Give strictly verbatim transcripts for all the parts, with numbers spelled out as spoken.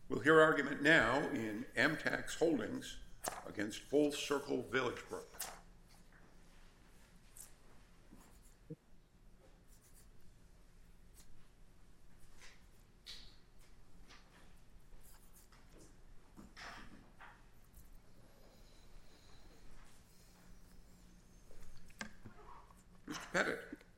We'll hear argument now in Amtax Holdings against Full Circle Villagebrook. Mister Pettit.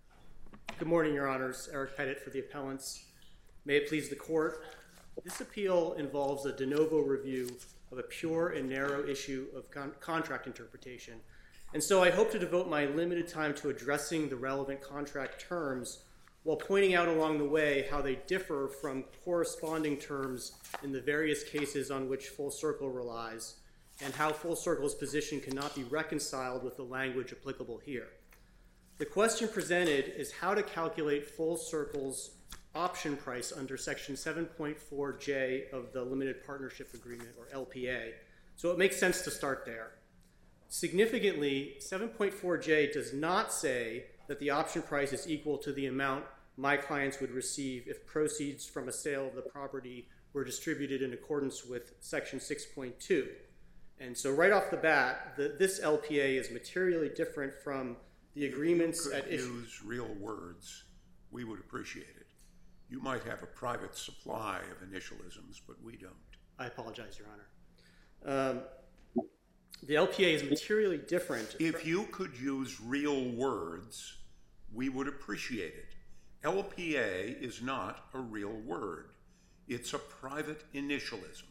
Good morning, Your Honors. Eric Pettit for the appellants. May it please the Court. This appeal involves a de novo review of a pure and narrow issue of con contract interpretation. And so I hope to devote my limited time to addressing the relevant contract terms while pointing out along the way how they differ from corresponding terms in the various cases on which Full Circle relies, and how Full Circle's position cannot be reconciled with the language applicable here. The question presented is how to calculate Full Circle's option price under Section seven point four J of the Limited Partnership Agreement, or L P A, so it makes sense to start there. Significantly, seven point four J does not say that the option price is equal to the amount my clients would receive if proceeds from a sale of the property were distributed in accordance with Section six point two. And so right off the bat, the, this L P A is materially different from the agreements at issue. If you could use real words, we would appreciate it. You might have a private supply of initialisms, but we don't. I apologize, Your Honor. Um, the L P A is materially different. If you could use real words, we would appreciate it. L P A is not a real word. It's a private initialism.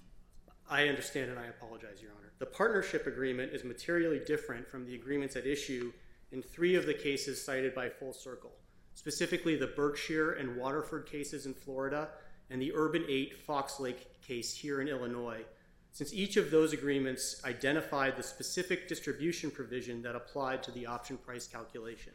I understand and I apologize, Your Honor. The partnership agreement is materially different from the agreements at issue in three of the cases cited by Full Circle, specifically the Berkshire and Waterford cases in Florida and the Urban eight Fox Lake case here in Illinois, since each of those agreements identified the specific distribution provision that applied to the option price calculation.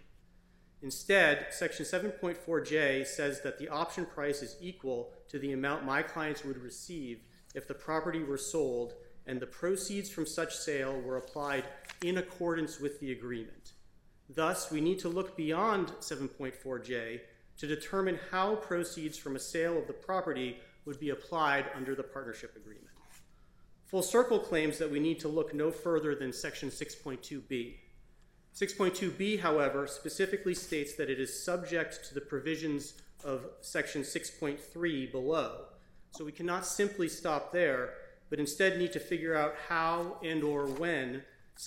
Instead, Section seven point four J says that the option price is equal to the amount my clients would receive if the property were sold and the proceeds from such sale were applied in accordance with the agreement. Thus, we need to look beyond seven point four J to determine how proceeds from a sale of the property would be applied under the partnership agreement. Full Circle claims that we need to look no further than Section six point two B. six point two B, however, specifically states that it is subject to the provisions of Section six point three below. So we cannot simply stop there, but instead need to figure out how and or when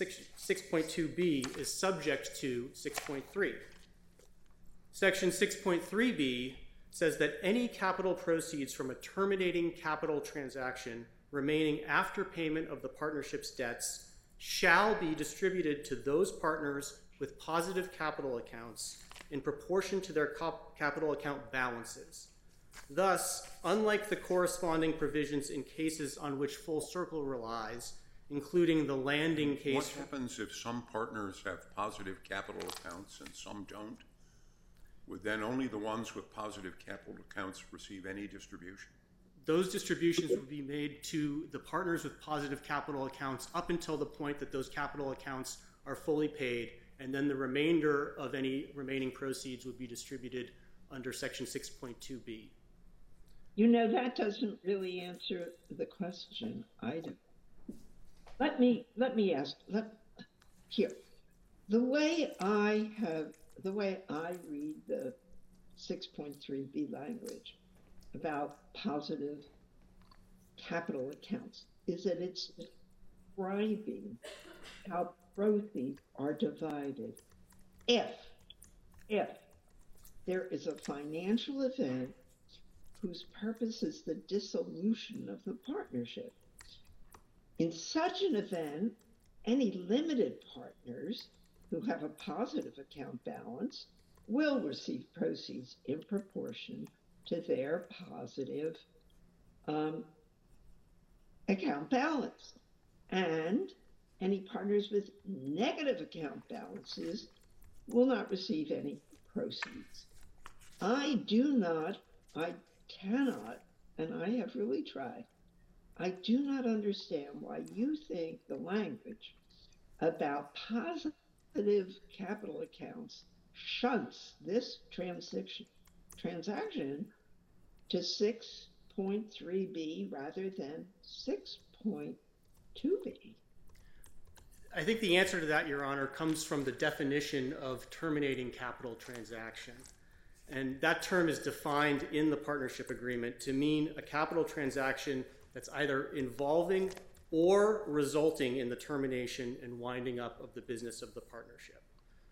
six point two B is subject to six point three. Section six point three B says that any capital proceeds from a terminating capital transaction remaining after payment of the partnership's debts shall be distributed to those partners with positive capital accounts in proportion to their capital account balances. Thus, unlike the corresponding provisions in cases on which Full Circle relies, including the Landing case. What happens if some partners have positive capital accounts and some don't? Would then only the ones with positive capital accounts receive any distribution? Those distributions would be made to the partners with positive capital accounts up until the point that those capital accounts are fully paid, and then the remainder of any remaining proceeds would be distributed under Section six point two B. You know, that doesn't really answer the question either. Let me let me ask. Let, here, the way I have the way I read the six point three B language about positive capital accounts is that it's describing how proceeds are divided if if there is a financial event whose purpose is the dissolution of the partnership. In such an event, any limited partners who have a positive account balance will receive proceeds in proportion to their positive um, account balance. And any partners with negative account balances will not receive any proceeds. I do not, I cannot, and I have really tried, I do not understand why you think the language about positive capital accounts shunts this transaction transaction to six point three B rather than six point two B? I think the answer to that, Your Honor, comes from the definition of terminating capital transaction. And that term is defined in the partnership agreement to mean a capital transaction that's either involving or resulting in the termination and winding up of the business of the partnership.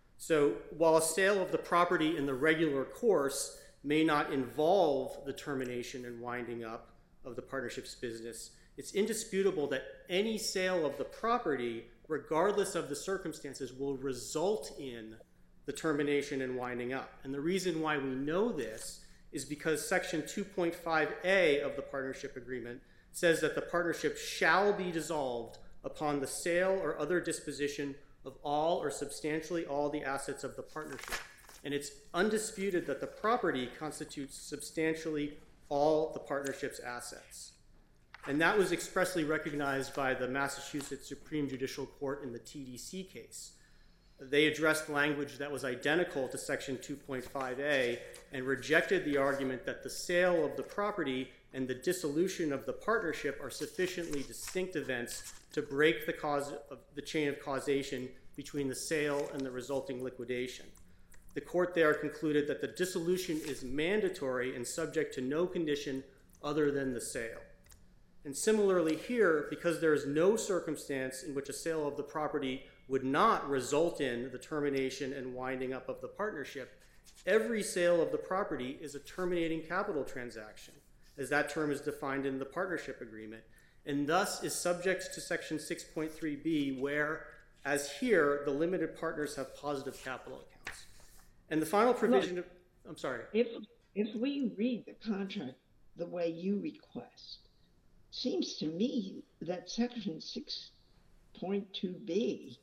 So while a sale of the property in the regular course may not involve the termination and winding up of the partnership's business, it's indisputable that any sale of the property, regardless of the circumstances, will result in the termination and winding up. And the reason why we know this is because Section two point five A of the partnership agreement says that the partnership shall be dissolved upon the sale or other disposition of all or substantially all the assets of the partnership. And it's undisputed that the property constitutes substantially all the partnership's assets. And that was expressly recognized by the Massachusetts Supreme Judicial Court in the T D C case. They addressed language that was identical to Section two point five A and rejected the argument that the sale of the property and the dissolution of the partnership are sufficiently distinct events to break the cause of the chain of causation between the sale and the resulting liquidation. The court there concluded that the dissolution is mandatory and subject to no condition other than the sale. And similarly here, because there is no circumstance in which a sale of the property would not result in the termination and winding up of the partnership, every sale of the property is a terminating capital transaction, as that term is defined in the partnership agreement, and thus is subject to Section six point three B, where, as here, the limited partners have positive capital accounts. And the final provision Look, of, I'm sorry. If, if we read the contract the way you request, seems to me that Section six point two B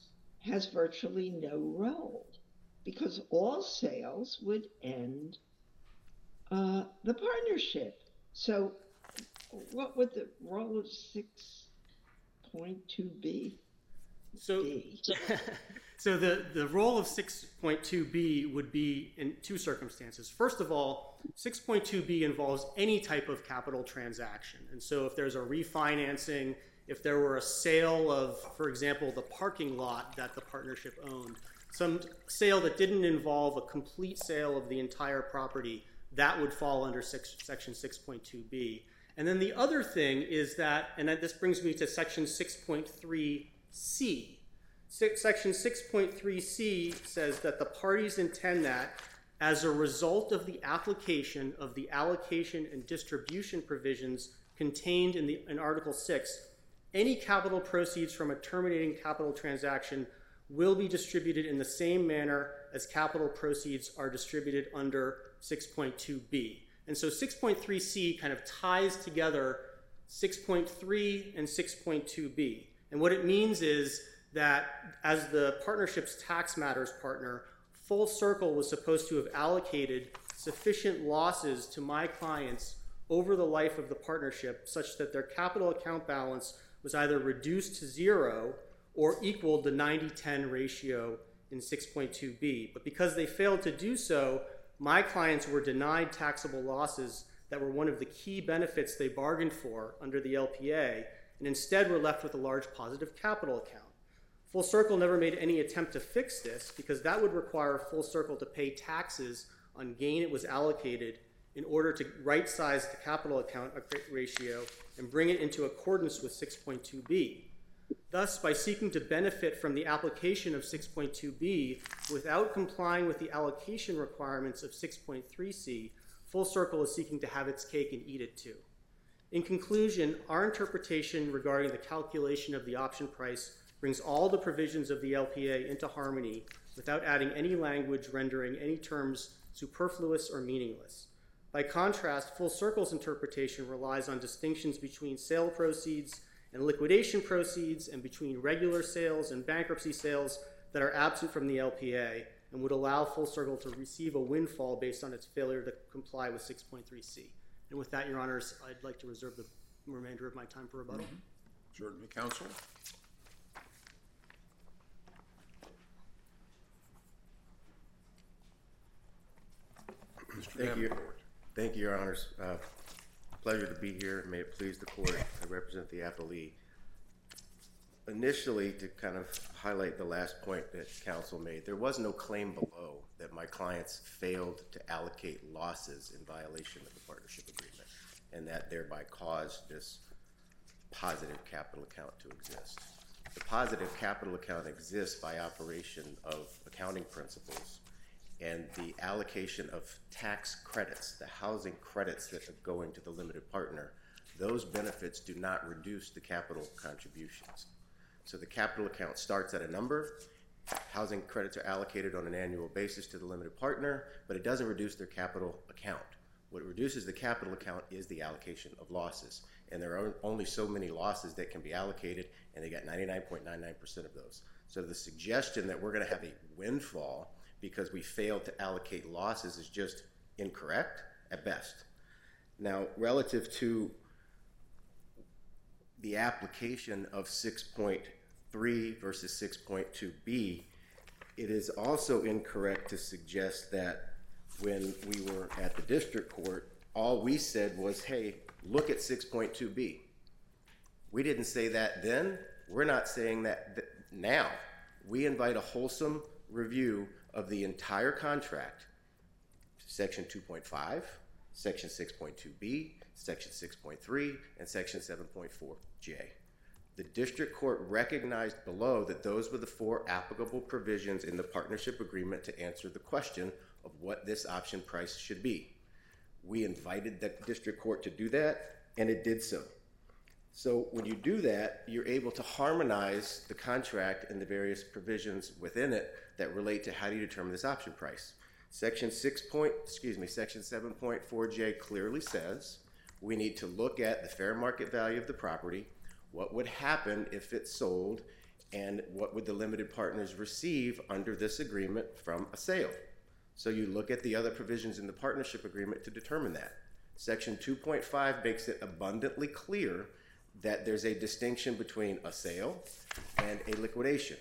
has virtually no role, because all sales would end uh, the partnership. So what would the role of six point two B So, be? so the, the role of six point two B would be in two circumstances. First of all, six point two B involves any type of capital transaction. And so if there's a refinancing, if there were a sale of, for example, the parking lot that the partnership owned, some sale that didn't involve a complete sale of the entire property, that would fall under six, Section six point two B. And then the other thing is that, and this brings me to Section six point three C. Section six point three C says that the parties intend that as a result of the application of the allocation and distribution provisions contained in, the, in Article six, any capital proceeds from a terminating capital transaction will be distributed in the same manner as capital proceeds are distributed under six point two B. And so six point three C kind of ties together six point three and six point two B. And what it means is that as the partnership's tax matters partner, Full Circle was supposed to have allocated sufficient losses to my clients over the life of the partnership such that their capital account balance was either reduced to zero or equaled the ninety ten ratio in six point two B. But because they failed to do so, my clients were denied taxable losses that were one of the key benefits they bargained for under the L P A, and instead were left with a large positive capital account. Full Circle never made any attempt to fix this because that would require Full Circle to pay taxes on gain it was allocated in order to right-size the capital account ratio and bring it into accordance with six point two B. Thus, by seeking to benefit from the application of six point two B without complying with the allocation requirements of six point three C, Full Circle is seeking to have its cake and eat it too. In conclusion, our interpretation regarding the calculation of the option price brings all the provisions of the L P A into harmony without adding any language rendering any terms superfluous or meaningless. By contrast, Full Circle's interpretation relies on distinctions between sale proceeds and liquidation proceeds and between regular sales and bankruptcy sales that are absent from the L P A and would allow Full Circle to receive a windfall based on its failure to comply with six point three C. And with that, Your Honors, I'd like to reserve the remainder of my time for rebuttal. Mm-hmm. Certainly, Counsel. Thank you. Thank you, Your Honors. Uh, Pleasure to be here. May it please the court. I represent the appellee. Initially, to kind of highlight the last point that counsel made, there was no claim below that my clients failed to allocate losses in violation of the partnership agreement, and that thereby caused this positive capital account to exist. The positive capital account exists by operation of accounting principles and the allocation of tax credits, the housing credits that are going to the limited partner. Those benefits do not reduce the capital contributions. So the capital account starts at a number. Housing credits are allocated on an annual basis to the limited partner, but it doesn't reduce their capital account. What reduces the capital account is the allocation of losses. And there are only so many losses that can be allocated, and they got ninety-nine point nine nine percent of those. So the suggestion that we're going to have a windfall because we failed to allocate losses is just incorrect at best. Now, relative to the application of six point three versus six point two B, it is also incorrect to suggest that when we were at the district court, all we said was, hey, look at six point two B. We didn't say that then. We're not saying that th- now. We invite a wholesome review of the entire contract, section two point five, section six point two B, section six point three, and section seven point four J. The district court recognized below that those were the four applicable provisions in the partnership agreement to answer the question of what this option price should be. We invited the district court to do that, and it did so. So when you do that, you're able to harmonize the contract and the various provisions within it that relate to how do you determine this option price. Section six point, excuse me, section seven point four J clearly says we need to look at the fair market value of the property, what would happen if it sold, and what would the limited partners receive under this agreement from a sale. So you look at the other provisions in the partnership agreement to determine that. Section two point five makes it abundantly clear that there's a distinction between a sale and a liquidation.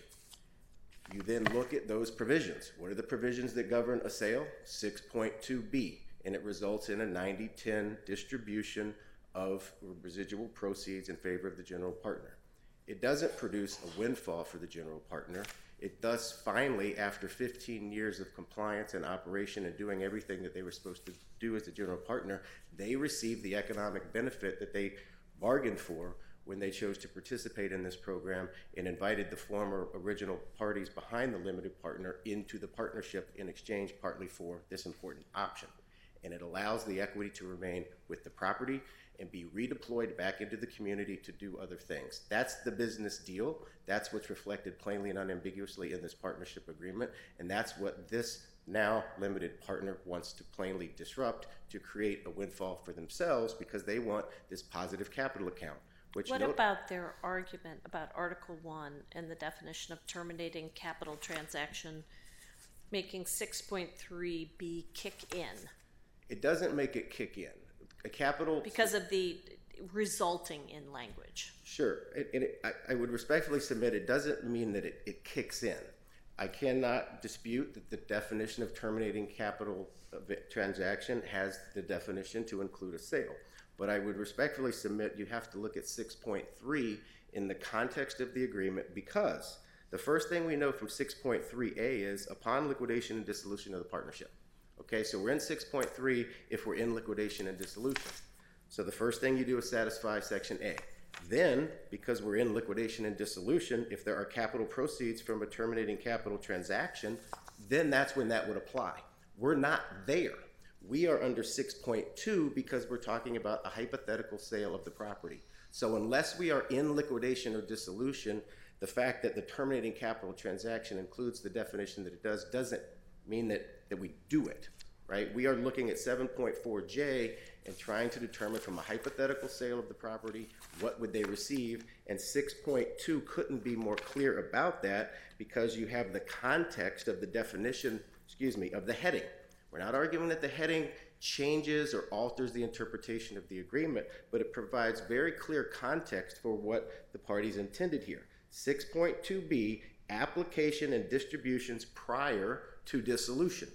You then look at those provisions. What are the provisions that govern a sale? six point two B, and it results in a ninety ten distribution of residual proceeds in favor of the general partner. It doesn't produce a windfall for the general partner. It thus finally, after fifteen years of compliance and operation and doing everything that they were supposed to do as a general partner, they receive the economic benefit that they bargained for when they chose to participate in this program and invited the former original parties behind the limited partner into the partnership in exchange partly for this important option. And it allows the equity to remain with the property and be redeployed back into the community to do other things. That's the business deal. That's what's reflected plainly and unambiguously in this partnership agreement, and that's what this now limited partner wants to plainly disrupt to create a windfall for themselves because they want this positive capital account. Which what no- about their argument about Article one and the definition of terminating capital transaction making six point three B kick in? It doesn't make it kick in. A capital... Because of the resulting in language. Sure. It, and it, I, I would respectfully submit it doesn't mean that it, it kicks in. I cannot dispute that the definition of terminating capital transaction has the definition to include a sale. But I would respectfully submit you have to look at six point three in the context of the agreement because the first thing we know from six point three A is upon liquidation and dissolution of the partnership. Okay, so we're in six point three if we're in liquidation and dissolution. So the first thing you do is satisfy Section A. Then, because we're in liquidation and dissolution, if there are capital proceeds from a terminating capital transaction, then that's when that would apply. We're not there. We are under six point two because we're talking about a hypothetical sale of the property. So unless we are in liquidation or dissolution, the fact that the terminating capital transaction includes the definition that it does doesn't mean that, that we do it, right? We are looking at seven point four J and trying to determine from a hypothetical sale of the property, what would they receive? And six point two couldn't be more clear about that because you have the context of the definition, excuse me, of the heading. We're not arguing that the heading changes or alters the interpretation of the agreement, but it provides very clear context for what the parties intended here. six point two B, application and distributions prior to dissolution.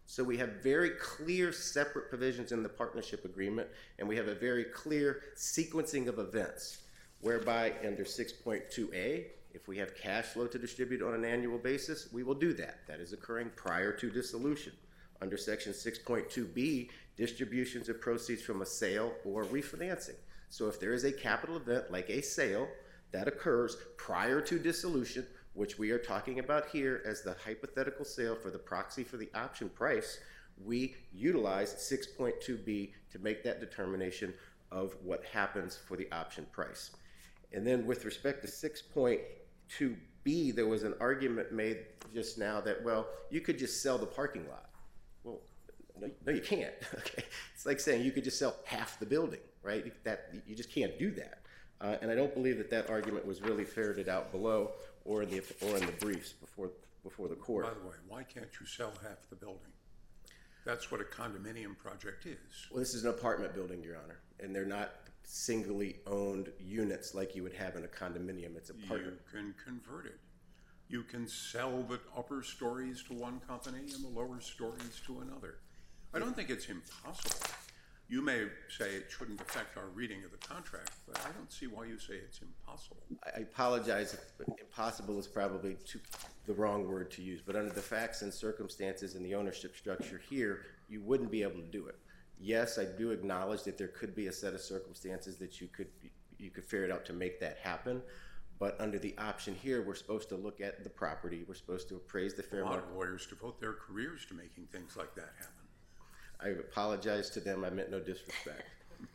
So we have very clear separate provisions in the partnership agreement, and we have a very clear sequencing of events, whereby under six point two A, if we have cash flow to distribute on an annual basis, we will do that. That is occurring prior to dissolution. Under section six point two B, distributions of proceeds from a sale or refinancing. So if there is a capital event like a sale that occurs prior to dissolution, which we are talking about here as the hypothetical sale for the proxy for the option price, we utilize six point two B to make that determination of what happens for the option price. And then with respect to six point two B, there was an argument made just now that, well, you could just sell the parking lot. Well, no, no you can't. Okay, it's like saying you could just sell half the building, right? That you just can't do that. Uh, and I don't believe that that argument was really ferreted out below or in the or in the briefs before before the court. By the way, why can't you sell half the building? That's what a condominium project is. Well, this is an apartment building, Your Honor, and they're not singly owned units like you would have in a condominium. It's a partner. You can convert it. You can sell the upper stories to one company and the lower stories to another. I don't think it's impossible. You may say it shouldn't affect our reading of the contract, but I don't see why you say it's impossible. I apologize, but impossible is probably too, the wrong word to use. But under the facts and circumstances and the ownership structure here, you wouldn't be able to do it. Yes, I do acknowledge that there could be a set of circumstances that you could you could ferret out to make that happen. But under the option here, we're supposed to look at the property. We're supposed to appraise the fair market. A lot market. of lawyers devote their careers to making things like that happen. I apologize to them. I meant no disrespect.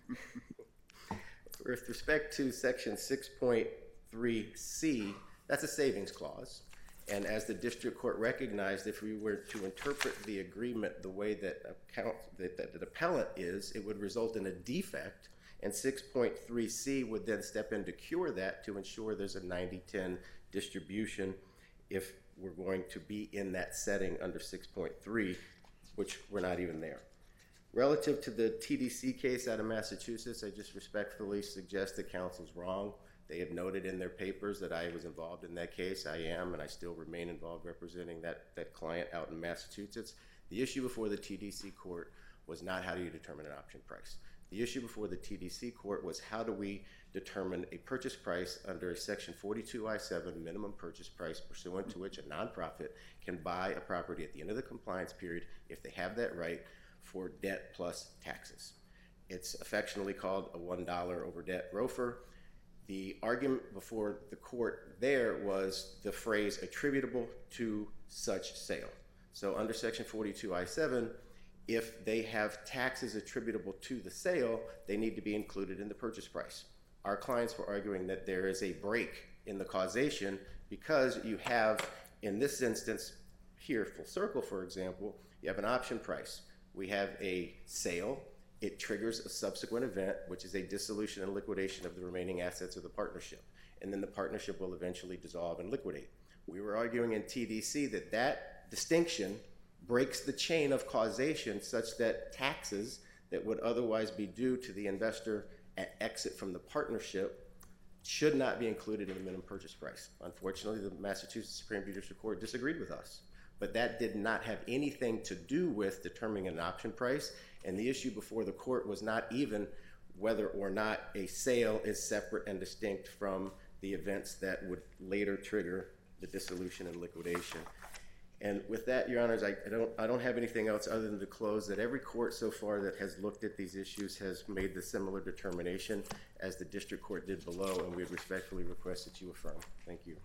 With respect to section six point three C, that's a savings clause. And as the district court recognized, if we were to interpret the agreement the way that, account, that, that the appellant is, it would result in a defect. And six point three C would then step in to cure that to ensure there's a ninety ten distribution if we're going to be in that setting under six point three, which we're not even there. Relative to the T D C case out of Massachusetts, I just respectfully suggest that counsel's wrong. They have noted in their papers that I was involved in that case. I am, and I still remain involved representing that, that client out in Massachusetts. The issue before the T D C court was not how do you determine an option price. The issue before the T D C court was how do we determine a purchase price under a section forty-two I seven minimum purchase price pursuant to which a nonprofit can buy a property at the end of the compliance period if they have that right for debt plus taxes. It's affectionately called a one dollar over debt R O F R. The argument before the court there was the phrase attributable to such sale. So under section forty-two I seven, if they have taxes attributable to the sale, they need to be included in the purchase price. Our clients were arguing that there is a break in the causation because you have, in this instance here, Full Circle, for example, you have an option price. We have a sale. It triggers a subsequent event, which is a dissolution and liquidation of the remaining assets of the partnership. And then the partnership will eventually dissolve and liquidate. We were arguing in T D C that that distinction breaks the chain of causation such that taxes that would otherwise be due to the investor at exit from the partnership should not be included in the minimum purchase price. Unfortunately, the Massachusetts Supreme Judicial Court disagreed with us. But that did not have anything to do with determining an option price. And the issue before the court was not even whether or not a sale is separate and distinct from the events that would later trigger the dissolution and liquidation. And with that, Your Honors, I, I don't I don't have anything else other than to close that every court so far that has looked at these issues has made the similar determination as the district court did below, and we respectfully request that you affirm. Thank you.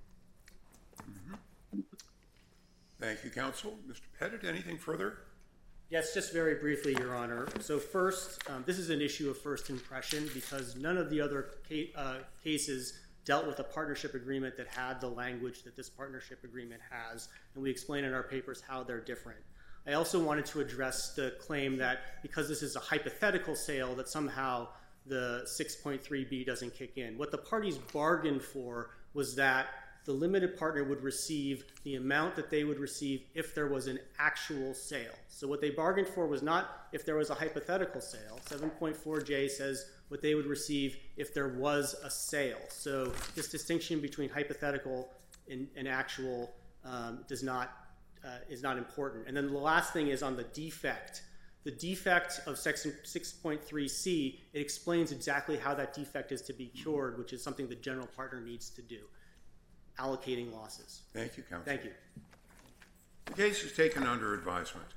Mm-hmm. Thank you, counsel. Mister Pettit, anything further? Yes, just very briefly, Your Honor. So first, um, this is an issue of first impression because none of the other ca uh, cases dealt with a partnership agreement that had the language that this partnership agreement has, and we explain in our papers how they're different. I also wanted to address the claim that because this is a hypothetical sale that somehow the six point three B doesn't kick in. What the parties bargained for was that the limited partner would receive the amount that they would receive if there was an actual sale. So what they bargained for was not if there was a hypothetical sale. seven point four J says what they would receive if there was a sale. So this distinction between hypothetical and, and actual um, does not uh, is not important. And then the last thing is on the defect. The defect of section six point three C, it explains exactly how that defect is to be cured, which is something the general partner needs to do, allocating losses. Thank you, counsel. Thank you. The case is taken under advisement.